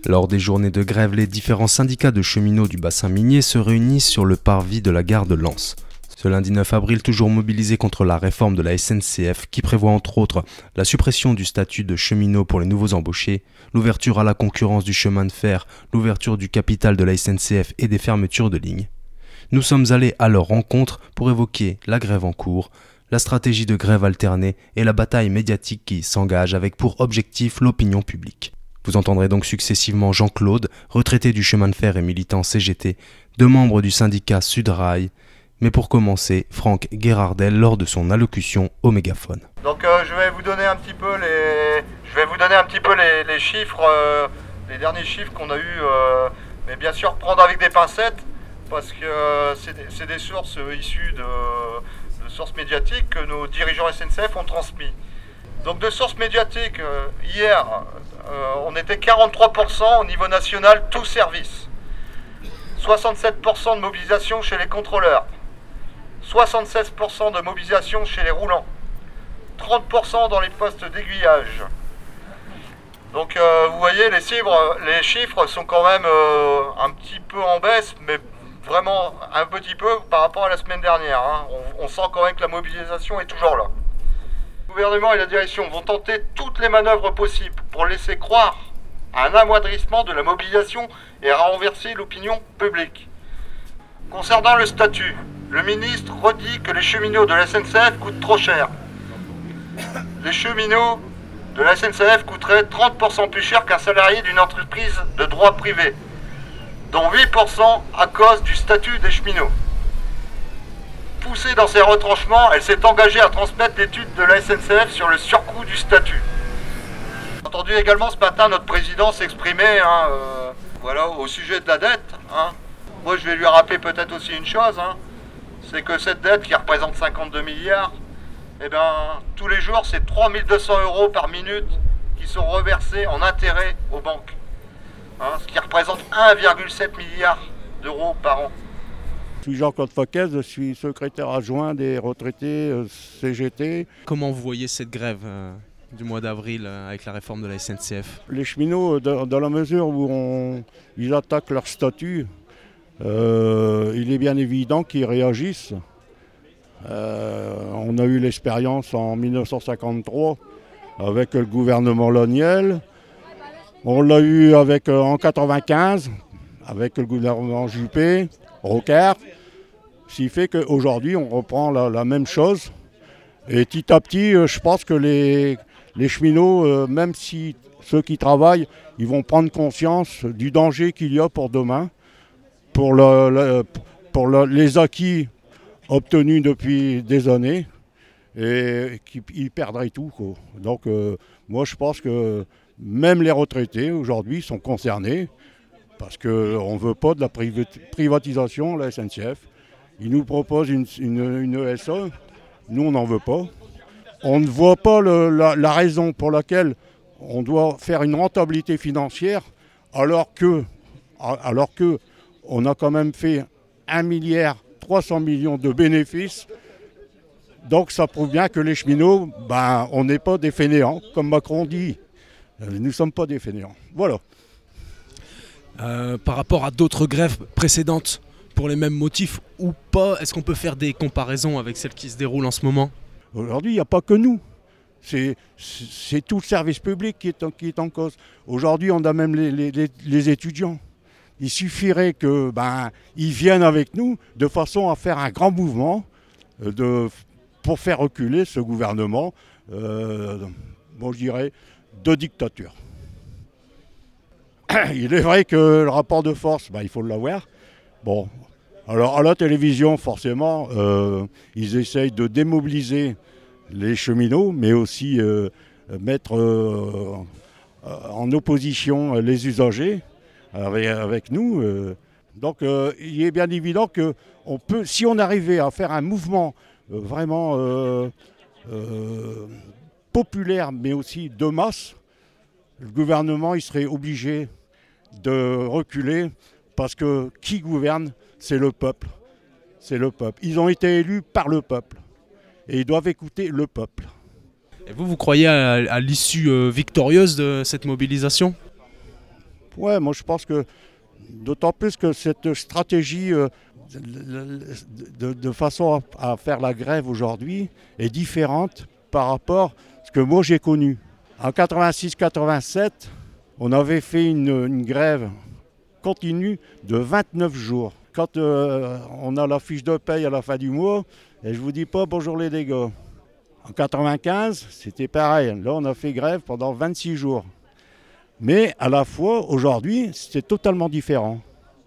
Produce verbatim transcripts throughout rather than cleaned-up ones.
Lors des journées de grève, les différents syndicats de cheminots du bassin minier se réunissent sur le parvis de la gare de Lens. Ce lundi neuf avril, toujours mobilisés contre la réforme de la S N C F qui prévoit entre autres la suppression du statut de cheminot pour les nouveaux embauchés, l'ouverture à la concurrence du chemin de fer, l'ouverture du capital de la S N C F et des fermetures de lignes. Nous sommes allés à leur rencontre pour évoquer la grève en cours, la stratégie de grève alternée et la bataille médiatique qui s'engage avec pour objectif l'opinion publique. Vous entendrez donc successivement Jean-Claude, retraité du chemin de fer et militant C G T, deux membres du syndicat Sudrail, mais pour commencer, Franck Guérardel lors de son allocution au mégaphone. Donc euh, je vais vous donner un petit peu les, je vais vous donner un petit peu les, les chiffres, euh, les derniers chiffres qu'on a eu, euh, mais bien sûr prendre avec des pincettes parce que euh, c'est, des, c'est des sources euh, issues de, de sources médiatiques que nos dirigeants S N C F ont transmis. Donc de sources médiatiques, euh, hier, euh, on était quarante-trois pour cent au niveau national, tout service. soixante-sept pour cent de mobilisation chez les contrôleurs. soixante-seize pour cent de mobilisation chez les roulants. trente pour cent dans les postes d'aiguillage. Donc euh, vous voyez, les chiffres, les chiffres sont quand même euh, un petit peu en baisse, mais vraiment un petit peu par rapport à la semaine dernière. Hein. On, on sent quand même que la mobilisation est toujours là. Le gouvernement et la direction vont tenter toutes les manœuvres possibles pour laisser croire à un amoindrissement de la mobilisation et à renverser l'opinion publique. Concernant le statut, le ministre redit que les cheminots de la S N C F coûtent trop cher. Les cheminots de la S N C F coûteraient trente pour cent plus cher qu'un salarié d'une entreprise de droit privé, dont huit pour cent à cause du statut des cheminots. Poussée dans ses retranchements, elle s'est engagée à transmettre l'étude de la S N C F sur le surcoût du statut. J'ai entendu également ce matin notre président s'exprimer hein, euh, voilà, au sujet de la dette. Hein. Moi je vais lui rappeler peut-être aussi une chose, hein, c'est que cette dette qui représente cinquante-deux milliards, eh ben, tous les jours c'est trois mille deux cents euros par minute qui sont reversés en intérêts aux banques. Hein, ce qui représente un virgule sept milliard d'euros par an. Je suis Jean-Claude Foquez, je suis secrétaire adjoint des retraités euh, C G T. Comment vous voyez cette grève euh, du mois d'avril euh, avec la réforme de la S N C F? Les cheminots, dans, dans la mesure où on, ils attaquent leur statut, euh, il est bien évident qu'ils réagissent. Euh, on a eu l'expérience en mille neuf cent cinquante-trois avec le gouvernement Loniel. On l'a eu avec, euh, en quatre-vingt-quinze avec le gouvernement Juppé, Rocard. Ce qui fait qu'aujourd'hui, on reprend la, la même chose. Et petit à petit, je pense que les, les cheminots, euh, même si ceux qui travaillent, ils vont prendre conscience du danger qu'il y a pour demain, pour, le, le, pour le, les acquis obtenus depuis des années, et qu'ils perdraient tout, quoi. Donc euh, moi, je pense que même les retraités, aujourd'hui, sont concernés, parce qu'on ne veut pas de la privatisation, la S N C F. Ils nous proposent une, une, une E S A, nous on n'en veut pas. On ne voit pas le, la, la raison pour laquelle on doit faire une rentabilité financière alors que, alors que on a quand même fait un milliard trois cents millions de bénéfices. Donc ça prouve bien que les cheminots, ben, on n'est pas des fainéants, comme Macron dit. Nous ne sommes pas des fainéants. Voilà. Euh, par rapport à d'autres grèves précédentes pour les mêmes motifs ou pas, est-ce qu'on peut faire des comparaisons avec celles qui se déroulent en ce moment? Aujourd'hui, il n'y a pas que nous. C'est, c'est tout le service public qui est en, qui est en cause. Aujourd'hui, on a même les, les, les étudiants. Il suffirait qu'ils ben, viennent avec nous de façon à faire un grand mouvement de, pour faire reculer ce gouvernement, euh, bon, je dirais, de dictature. Il est vrai que le rapport de force, ben, il faut l'avoir. Bon, alors à la télévision, forcément, euh, ils essayent de démobiliser les cheminots, mais aussi euh, mettre euh, en opposition les usagers avec, avec nous. Euh. Donc euh, il est bien évident que on peut, si on arrivait à faire un mouvement euh, vraiment euh, euh, populaire, mais aussi de masse, le gouvernement il serait obligé de reculer parce que qui gouverne, c'est le peuple. C'est le peuple. Ils ont été élus par le peuple et ils doivent écouter le peuple. Et vous, vous croyez à, à l'issue euh, victorieuse de cette mobilisation? Ouais, moi je pense que d'autant plus que cette stratégie euh, de, de- de façon à, à faire la grève aujourd'hui est différente par rapport à ce que moi j'ai connu. En quatre-vingt-six quatre-vingt-sept, on avait fait une, une grève continue de vingt-neuf jours. Quand euh, on a la fiche de paye à la fin du mois, et je vous dis pas bonjour les dégâts. En quatre-vingt-quinze, c'était pareil. Là, on a fait grève pendant vingt-six jours. Mais à la fois, aujourd'hui, c'est totalement différent.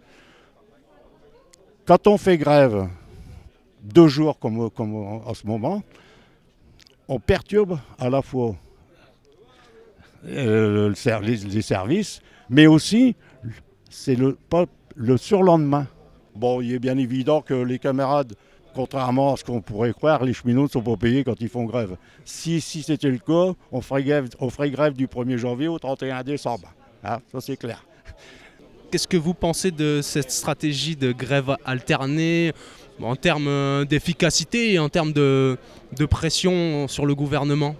Quand on fait grève deux jours comme, comme en ce moment, on perturbe à la fois euh, le ser- les, les services, mais aussi c'est le, pas le surlendemain. Bon, il est bien évident que les camarades, contrairement à ce qu'on pourrait croire, les cheminots ne sont pas payés quand ils font grève. Si, si c'était le cas, on ferait grève, on ferait grève du premier janvier au trente et un décembre. Hein, ça c'est clair. Qu'est-ce que vous pensez de cette stratégie de grève alternée en termes euh, d'efficacité et en termes de, de pression sur le gouvernement?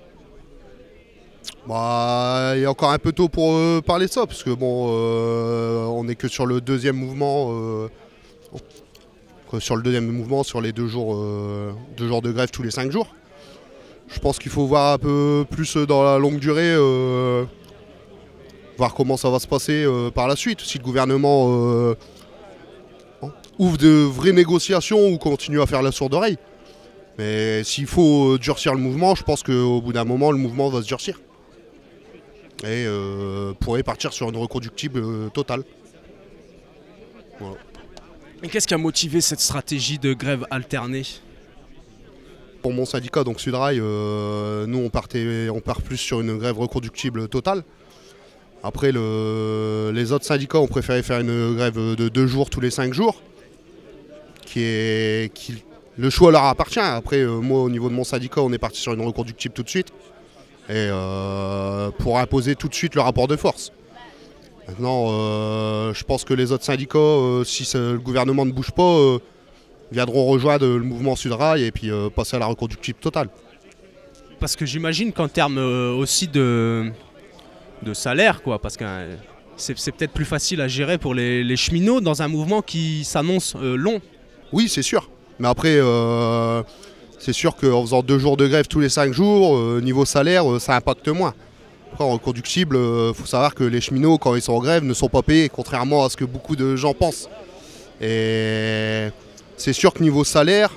Bah, il est encore un peu tôt pour euh, parler de ça, parce que bon, euh, on n'est que sur le deuxième mouvement, euh, que sur le deuxième mouvement, sur les deux jours, euh, deux jours de grève tous les cinq jours. Je pense qu'il faut voir un peu plus dans la longue durée, euh, voir comment ça va se passer euh, par la suite. Si le gouvernement euh, ouvre de vraies négociations ou continue à faire la sourde oreille. Mais s'il faut durcir le mouvement, je pense qu'au bout d'un moment, le mouvement va se durcir. Et euh, pourrait partir sur une reconductible euh, totale. Voilà. Et qu'est-ce qui a motivé cette stratégie de grève alternée? Pour mon syndicat, donc Sudrail, euh, nous on, partait, on part plus sur une grève reconductible totale. Après, le, les autres syndicats ont préféré faire une grève de deux jours tous les cinq jours. Qui est, qui, le choix leur appartient. Après, euh, moi au niveau de mon syndicat, on est parti sur une reconductible tout de suite. Et euh, pour imposer tout de suite le rapport de force. Maintenant, euh, je pense que les autres syndicats, euh, si le gouvernement ne bouge pas, euh, viendront rejoindre le mouvement Sudrail et puis euh, passer à la reconductible totale. Parce que j'imagine qu'en termes euh, aussi de, de salaire, quoi, parce que euh, c'est, c'est peut-être plus facile à gérer pour les, les cheminots dans un mouvement qui s'annonce euh, long. Oui, c'est sûr. Mais après, euh, c'est sûr qu'en faisant deux jours de grève tous les cinq jours, euh, niveau salaire, euh, ça impacte moins. Après, en reconductible, il euh, faut savoir que les cheminots, quand ils sont en grève, ne sont pas payés, contrairement à ce que beaucoup de gens pensent. Et c'est sûr que niveau salaire,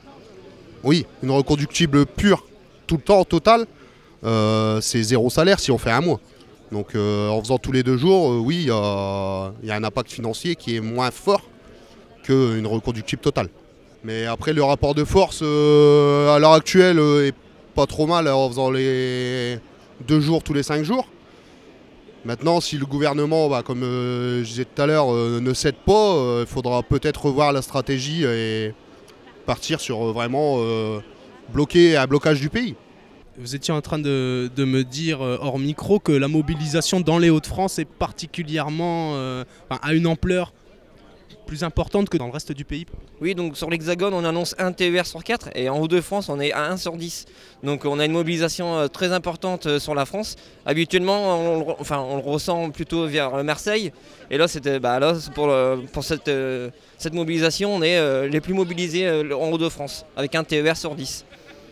oui, une reconductible pure, tout le temps, total, euh, c'est zéro salaire si on fait un mois. Donc euh, en faisant tous les deux jours, euh, oui, il y, y a un impact financier qui est moins fort qu'une reconductible totale. Mais après, le rapport de force, euh, à l'heure actuelle, euh, est pas trop mal en faisant les deux jours tous les cinq jours. Maintenant, si le gouvernement, bah, comme euh, je disais tout à l'heure, euh, ne cède pas, il euh, faudra peut-être revoir la stratégie et partir sur euh, vraiment euh, bloquer un blocage du pays. Vous étiez en train de, de me dire euh, hors micro que la mobilisation dans les Hauts-de-France est particulièrement euh, enfin, à une ampleur plus importante que dans le reste du pays. Oui, donc sur l'Hexagone, on annonce un T E R sur quatre et en Hauts-de-France, on est à un sur dix. Donc on a une mobilisation très importante sur la France. Habituellement, on, le- enfin, on le ressent plutôt vers Marseille. Et là, c'était, bah, là pour, le- pour cette, euh, cette mobilisation, on est euh, les plus mobilisés euh, en Hauts-de-France, avec un T E R sur dix.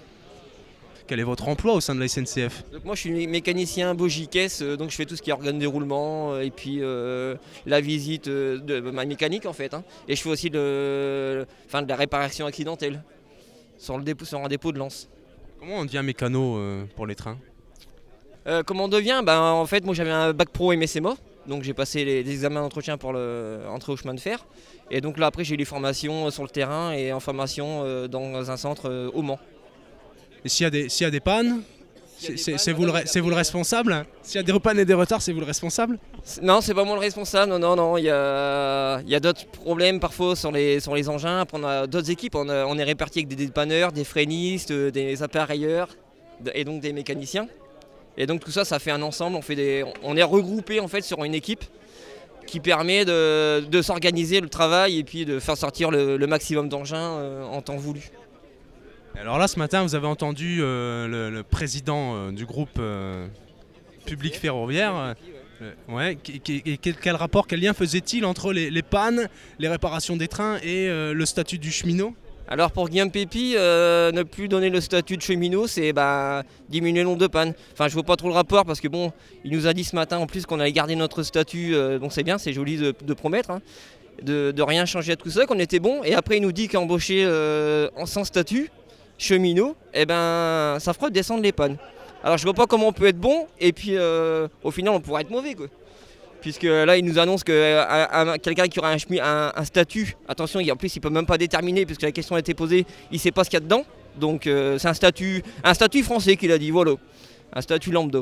Quel est votre emploi au sein de la S N C F? Donc moi je suis mécanicien bogie-caisse, euh, donc je fais tout ce qui est organe de roulement euh, et puis euh, la visite euh, de ma mécanique en fait. Hein. Et je fais aussi de, enfin, de la réparation accidentelle sur, le dépôt, sur un dépôt de Lens. Comment on devient mécano euh, pour les trains? Euh, comment on devient? Ben, en fait moi j'avais un bac pro M S M A, donc j'ai passé les, les examens d'entretien pour le, entrer au chemin de fer. Et donc là après j'ai eu des formations sur le terrain et en formation euh, dans un centre euh, au Mans. Et s'il y a des, s'il y a des pannes, S'il y a des c'est, pannes, c'est vous, le, voilà, re- c'est vous le responsable? S'il y a des pannes et des retards, c'est vous le responsable? Non, c'est pas moi le responsable, non, non, non, il y a, il y a d'autres problèmes parfois sur les, sur les engins. Après, on a d'autres équipes, on, a- on est répartis avec des dépanneurs, des freinistes, euh, des appareilleurs de- et donc des mécaniciens. Et donc tout ça, ça fait un ensemble, on, fait des, on est regroupés en fait sur une équipe qui permet de, de s'organiser le travail et puis de faire sortir le, le maximum d'engins euh, en temps voulu. Alors là, ce matin, vous avez entendu euh, le, le président euh, du groupe euh, public ferroviaire, euh, Euh, ouais, qui- qui- et quel, quel rapport, quel lien faisait-il entre les, les pannes, les réparations des trains et euh, le statut du cheminot? Alors pour Guillaume Pépi, euh, ne plus donner le statut de cheminot, c'est bah, diminuer le nombre de pannes. Enfin, je vois pas trop le rapport parce que bon, il nous a dit ce matin en plus qu'on allait garder notre statut, euh, donc c'est bien, c'est joli de, de promettre, hein, de, de rien changer à tout ça, qu'on était bon. Et après, il nous dit qu'embaucher euh, en sans statut, cheminot, eh ben, ça fera descendre les pannes. Alors je vois pas comment on peut être bon et puis euh, au final on pourrait être mauvais, quoi. Puisque là, il nous annonce que euh, quelqu'un qui aura un, un, un statut, attention, en plus, il ne peut même pas déterminer, puisque la question a été posée, il ne sait pas ce qu'il y a dedans. Donc, euh, c'est un statut, un statut français qu'il a dit, voilà. Un statut lambda.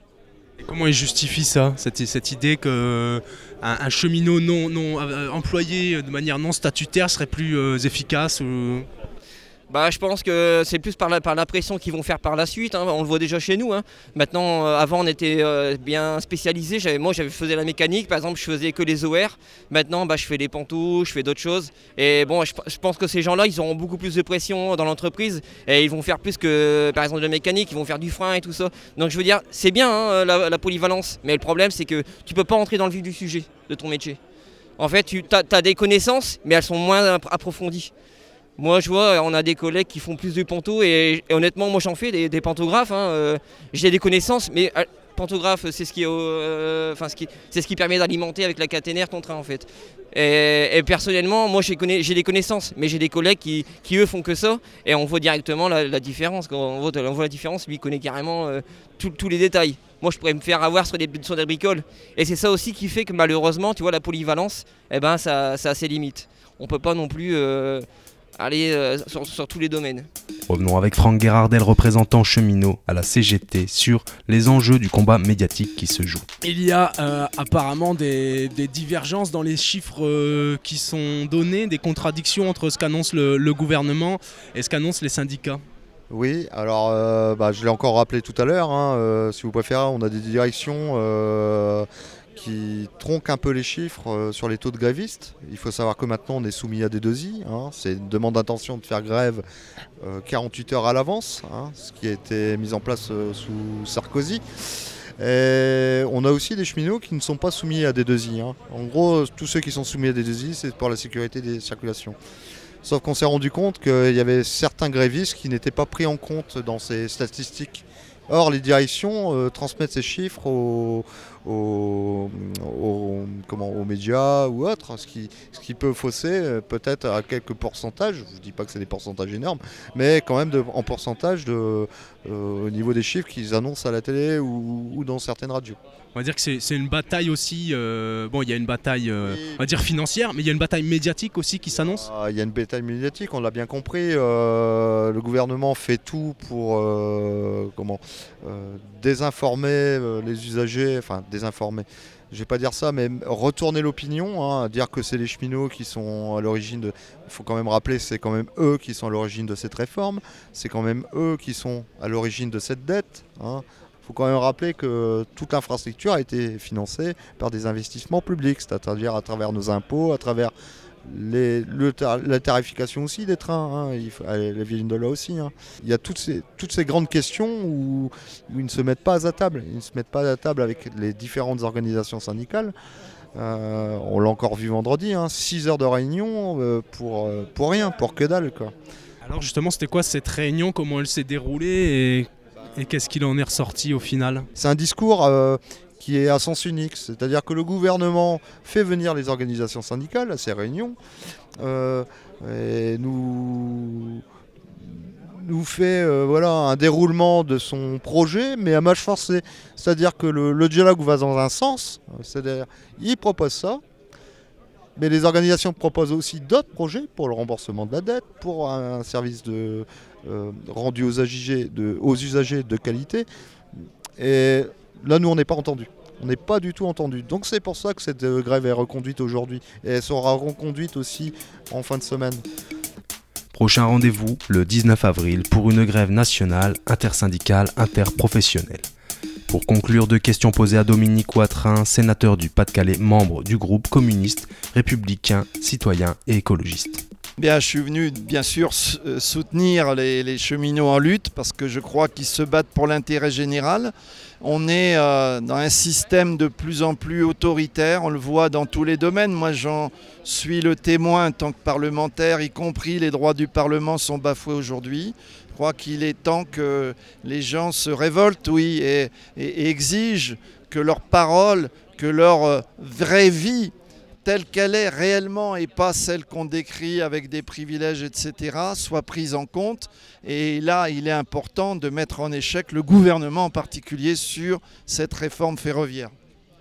Et comment il justifie ça, cette, cette idée qu'un un cheminot non, non euh, employé de manière non statutaire serait plus euh, efficace ou... Bah, je pense que c'est plus par la, par la pression qu'ils vont faire par la suite, hein. On le voit déjà chez nous, hein. Maintenant, euh, avant on était euh, bien spécialisé. J'avais, moi je faisais la mécanique, par exemple je faisais que les O R. Maintenant bah, je fais les pantoufles, je fais d'autres choses. Et bon, je, je pense que ces gens-là, ils auront beaucoup plus de pression dans l'entreprise. Et ils vont faire plus que par exemple de la mécanique, ils vont faire du frein et tout ça. Donc je veux dire, c'est bien hein, la, la polyvalence. Mais le problème c'est que tu peux pas entrer dans le vif du sujet de ton métier. En fait, tu as, as des connaissances, mais elles sont moins approfondies. Moi, je vois, on a des collègues qui font plus de panto et, et honnêtement, moi j'en fais des, des pantographes. Hein, euh, j'ai des connaissances, mais euh, pantographe, c'est ce qui, euh, ce qui, c'est ce qui permet d'alimenter avec la caténaire ton train en fait. Et, et personnellement, moi j'ai, connais, j'ai des connaissances, mais j'ai des collègues qui, qui eux font que ça et on voit directement la, la différence. Quand on voit, on voit la différence, lui il connaît carrément euh, tous les détails. Moi, je pourrais me faire avoir sur des, sur des bricoles. Et c'est ça aussi qui fait que malheureusement, tu vois, la polyvalence, eh ben, ça, ça a ses limites. On peut pas non plus euh, aller euh, sur, sur tous les domaines. Revenons avec Franck Guérardel, représentant cheminot à la C G T, sur les enjeux du combat médiatique qui se joue. Il y a euh, apparemment des, des divergences dans les chiffres euh, qui sont donnés, des contradictions entre ce qu'annonce le, le gouvernement et ce qu'annoncent les syndicats. Oui, alors euh, bah, je l'ai encore rappelé tout à l'heure, hein, euh, si vous préférez, on a des directions euh, qui tronquent un peu les chiffres euh, sur les taux de grévistes. Il faut savoir que maintenant on est soumis à des deux I, hein, c'est une demande d'intention de faire grève euh, quarante-huit heures à l'avance, hein, ce qui a été mis en place euh, sous Sarkozy. Et on a aussi des cheminots qui ne sont pas soumis à des deux I. Hein. En gros, tous ceux qui sont soumis à des deux I, c'est pour la sécurité des circulations. Sauf qu'on s'est rendu compte qu'il y avait certains grévistes qui n'étaient pas pris en compte dans ces statistiques. Or, les directions euh, transmettent ces chiffres aux, aux, aux, comment, aux médias ou autres, ce qui, ce qui peut fausser euh, peut-être à quelques pourcentages. Je ne dis pas que c'est des pourcentages énormes, mais quand même de, en pourcentage de, euh, au niveau des chiffres qu'ils annoncent à la télé ou, ou dans certaines radios. On va dire que c'est, c'est une bataille aussi, euh, bon il y a une bataille euh, on va dire financière, mais il y a une bataille médiatique aussi qui s'annonce. Il y a une bataille médiatique, on l'a bien compris, euh, le gouvernement fait tout pour euh, comment, euh, désinformer euh, les usagers, enfin désinformer, je ne vais pas dire ça, mais retourner l'opinion, hein, dire que c'est les cheminots qui sont à l'origine de... Il faut quand même rappeler, c'est quand même eux qui sont à l'origine de cette réforme, c'est quand même eux qui sont à l'origine de cette dette, hein. Il faut quand même rappeler que toute l'infrastructure a été financée par des investissements publics, c'est-à-dire à travers nos impôts, à travers les, le, la tarification aussi des trains, hein, il faut, elle vient de là aussi. Hein. Il y a toutes ces, toutes ces grandes questions où, où ils ne se mettent pas à table, ils ne se mettent pas à table avec les différentes organisations syndicales. Euh, on l'a encore vu vendredi, hein, six heures de réunion euh, pour, pour rien, pour que dalle, quoi. Alors justement, c'était quoi cette réunion, comment elle s'est déroulée et... Et qu'est-ce qu'il en est ressorti au final ? C'est un discours euh, qui est à sens unique, c'est-à-dire que le gouvernement fait venir les organisations syndicales à ces réunions euh, et nous, nous fait euh, voilà, un déroulement de son projet, mais à marche forcée. C'est-à-dire que le, le dialogue va dans un sens, c'est-à-dire il propose ça, mais les organisations proposent aussi d'autres projets pour le remboursement de la dette, pour un service de, euh, rendu aux usagers, de, aux usagers de qualité. Et là, nous, on n'est pas entendus. On n'est pas du tout entendus. Donc c'est pour ça que cette grève est reconduite aujourd'hui. Et elle sera reconduite aussi en fin de semaine. Prochain rendez-vous le dix-neuf avril pour une grève nationale, intersyndicale, interprofessionnelle. Pour conclure, deux questions posées à Dominique Watrin, sénateur du Pas-de-Calais, membre du groupe communiste, républicain, citoyen et écologiste. Bien, je suis venu bien sûr soutenir les, les cheminots en lutte parce que je crois qu'ils se battent pour l'intérêt général. On est euh, dans un système de plus en plus autoritaire, on le voit dans tous les domaines. Moi, j'en suis le témoin en tant que parlementaire, y compris les droits du Parlement sont bafoués aujourd'hui. Je crois qu'il est temps que les gens se révoltent, oui, et, et, et exigent que leur parole, que leur euh, vraie vie, telle qu'elle est réellement et pas celle qu'on décrit avec des privilèges, et cetera, soit prise en compte. Et là, il est important de mettre en échec le gouvernement en particulier sur cette réforme ferroviaire.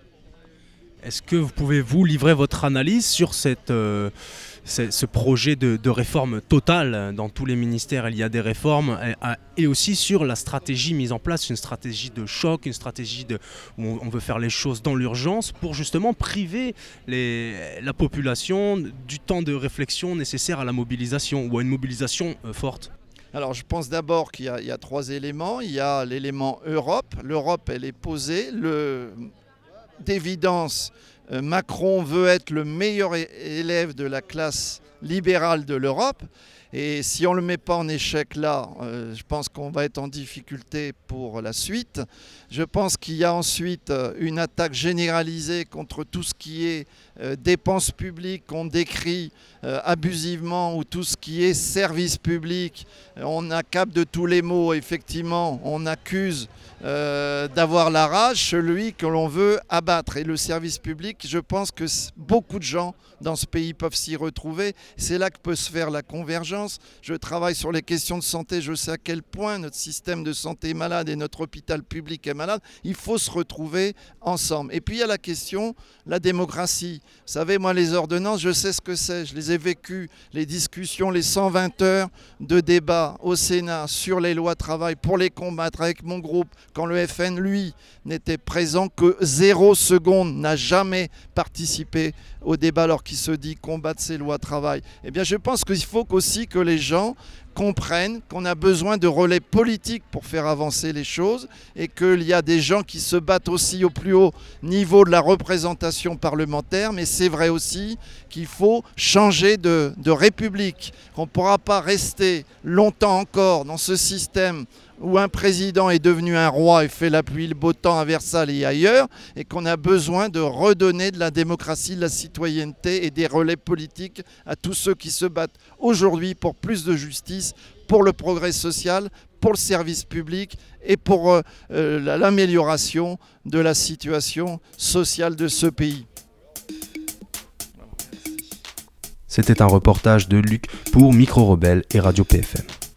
Est-ce que vous pouvez vous livrer votre analyse sur cette, euh, ce, ce projet de, de réforme totale? Dans tous les ministères, il y a des réformes, et, et aussi sur la stratégie mise en place, une stratégie de choc, une stratégie de, où on veut faire les choses dans l'urgence pour justement priver les, la population du temps de réflexion nécessaire à la mobilisation ou à une mobilisation euh, forte. Alors je pense d'abord qu'il y a, il y a trois éléments. Il y a l'élément Europe. L'Europe, elle est posée. Le... D'évidence, Macron veut être le meilleur élève de la classe libérale de l'Europe. Et si on ne le met pas en échec là, euh, je pense qu'on va être en difficulté pour la suite. Je pense qu'il y a ensuite une attaque généralisée contre tout ce qui est euh, dépenses publiques qu'on décrit euh, abusivement, ou tout ce qui est service public. On accable de tous les mots, effectivement, on accuse euh, d'avoir la rage celui que l'on veut abattre. Et le service public, je pense que beaucoup de gens dans ce pays peuvent s'y retrouver. C'est là que peut se faire la convergence. Je travaille sur les questions de santé, je sais à quel point notre système de santé est malade et notre hôpital public est malade. Il faut se retrouver ensemble. Et puis il y a la question, la démocratie. Vous savez, moi les ordonnances, je sais ce que c'est, je les ai vécues, les discussions, les cent vingt heures de débat au Sénat sur les lois travail pour les combattre avec mon groupe, quand le F N, lui, n'était présent que zéro seconde, n'a jamais participé au débat alors qu'il se dit combattre ces lois travail. Eh bien je pense qu'il faut aussi que les gens comprennent qu'on a besoin de relais politiques pour faire avancer les choses, et qu'il y a des gens qui se battent aussi au plus haut niveau de la représentation parlementaire, mais c'est vrai aussi qu'il faut changer de, de république. On ne pourra pas rester longtemps encore dans ce système où un président est devenu un roi et fait la pluie le beau temps à Versailles et ailleurs, et qu'on a besoin de redonner de la démocratie, de la citoyenneté et des relais politiques à tous ceux qui se battent aujourd'hui pour plus de justice, pour le progrès social, pour le service public et pour euh, euh, l'amélioration de la situation sociale de ce pays. C'était un reportage de Luc pour Micro Rebelle et Radio P F M.